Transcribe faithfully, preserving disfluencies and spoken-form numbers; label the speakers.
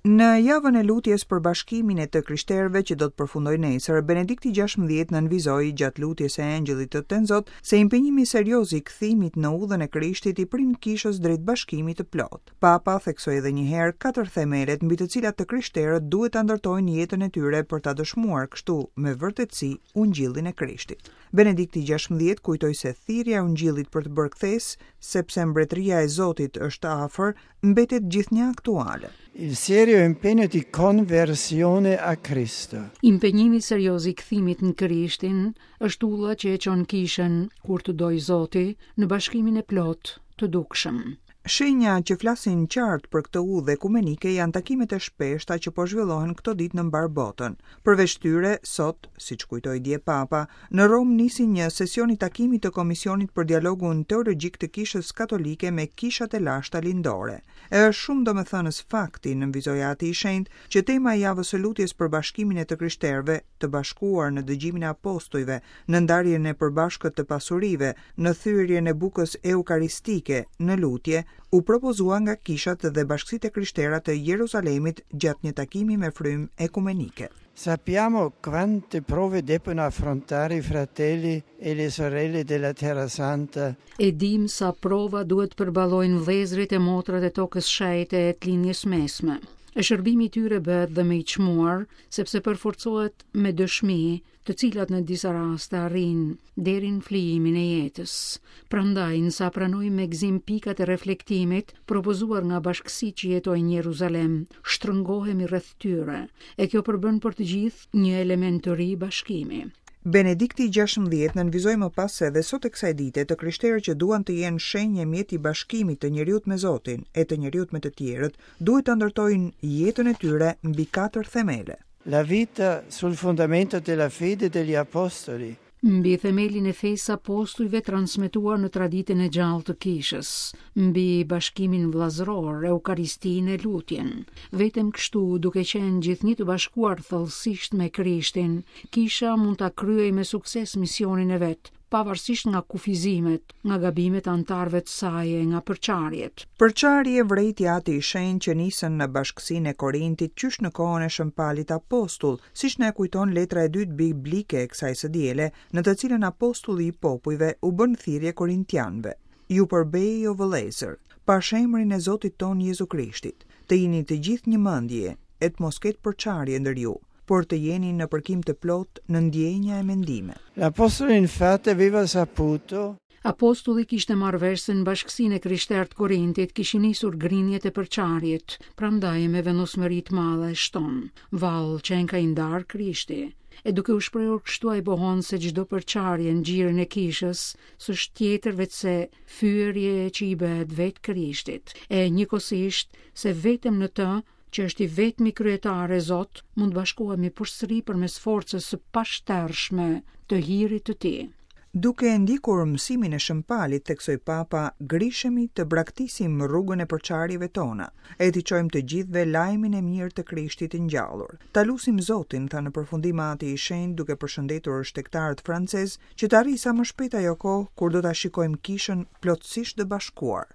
Speaker 1: Në javën e lutjes për bashkimin e të krishterëve që do të përfundojë nesër, Benedikti gjashtëmbëdhjetë nënvizoi gjatë lutjes e Engjëllit të Tenzot se impenjimi serioz i kthimit në udhën e Krishtit i prin kishës drejt bashkimit të plot. Papa theksoi edhe një herë katër themelet mbi të cilat të krishterët duhet ta ndërtojnë jetën e tyre për ta dëshmuar kështu me vërtetësi ungjillin e Krishtit. Benedikti gjashtëmbëdhjetë kujtoi se thirrja e ungjillit për të bërë kthes, sepse mbretëria e Zotit është afër, mbetet gjithnjë aktuale.
Speaker 2: Il serio impegno di conversione a Cristo.
Speaker 3: Impenjimi serioz i kthimit në Krishtin është ulla që e çon kishën kur të dojë Zoti në bashkimin e plot të dukshëm.
Speaker 1: Shenja që flasin qartë për këtë udhë ekumenike janë takimet e shpeshta që po zhvillohen këto ditë në mbar botën. Përveç tyre, sot, siç kujtoi dje Papa, në Rom nisi një sesion i takimit të Komisionit për Dialogun Teologjik të Kishës Katolike me kishat e lashta lindore. E është shumë domethënës fakti, nënvizoi ati i shenjtë, që tema e javës së lutjes për bashkimin e të krishterëve, të bashkuar në dëgjimin e apostujve, në ndarjen e përbashkët të pasurive, në thyrjen e bukës eukaristike, në lutje, u propozua nga kishat dhe bashkësitë e krishterë të Jeruzalemit gjatë një takimi me frymë ekumenike.
Speaker 2: Sappiamo quante prove debbono affrontare i fratelli e le sorelle della Terra Santa.
Speaker 3: E dim sa prova duhet përballojnë vëllezërit e motrat e tokës shajte e të linjës mesme. E shërbimi i tyre bëhet dhe me i çmuar, sepse përforcohet me dëshmi, të cilat në disa raste arrin deri në flijimin e jetës. Prandaj, nësa pranojmë me gzim pikat e reflektimit propozuar nga bashkësitë që jetojnë në Jeruzalem, shtrëngohemi rreth tyre, e kjo përbën për të gjithë një element të ri bashkimi.
Speaker 1: Benedikti gjashtëmbëdhjetë nënvizoi më pas se edhe sot e kësaj dite të krishterët që duan të jenë shenjë mjet i bashkimit të njeriut me Zotin e të njeriut me të tjerët, duhet të ndërtojnë jetën e tyre mbi katër themele.
Speaker 2: La vita sul fondamento della fede degli apostoli.
Speaker 3: Mbi themelin e fesë apostujve transmetuar në traditën e gjallë të kishës, mbi bashkimin vllazëror, eukaristinë e lutjen. Vetëm kështu, duke qenë gjithnjë të bashkuar thellësisht me Krishtin, kisha mund ta kryej me sukses misionin e vet, pavarësisht nga kufizimet, nga gabimet antarëve të saj e nga përçarjet.
Speaker 1: Përçarje vrejti ati i shenjtë që nisën në bashkësinë e Korintit qysh në kohën e shëmpalit apostull, siç na e kujton letra e dytë biblike e kësaj së diele, në të cilën apostulli i popujve u bën thirrje korintianëve. Ju përbej o vëllezër, pa shemrin e Zotit ton Jezu Krishtit, të jeni të gjithë një mendje, e të mos ketë përçarje ndër ju, por të jeni në përkim të plot në ndjenja e mendime.
Speaker 2: L'apostolo infatti aveva saputo.
Speaker 3: Apostulli kishte marrë vesh se në bashkësinë e krishterët të Korintit kishin nisur grinjet e përçarjet, prandaj me vendosmëri të madhe shton, vallë që enka i ndar Krishti. E duke u shprehur kështu ai pohon se çdo përçarje në xhirin e kishës s'është tjetër veçse fyerje që i bëhet vetë Krishtit, e njëkohësisht se vetëm në të që është i vetmi kryetare Zot, mund bashkohemi përsëri përmes forcës së pashtershme të hirit të tij.
Speaker 1: Duke ndikur mësimin e shëmpalit, theksoi Papa, grishemi të braktisim rrugën e përçarjeve tona, e t'i çojmë të gjithëve lajmin e mirë të Krishtit të ngjallur. Ta lutim Zotin, tha në përfundim ati i shenjtë duke përshëndetur shtektarët francez, që të arrijë sa më shpejt ajo kohë kur do ta shikojmë kishën plotësisht të bashkuar.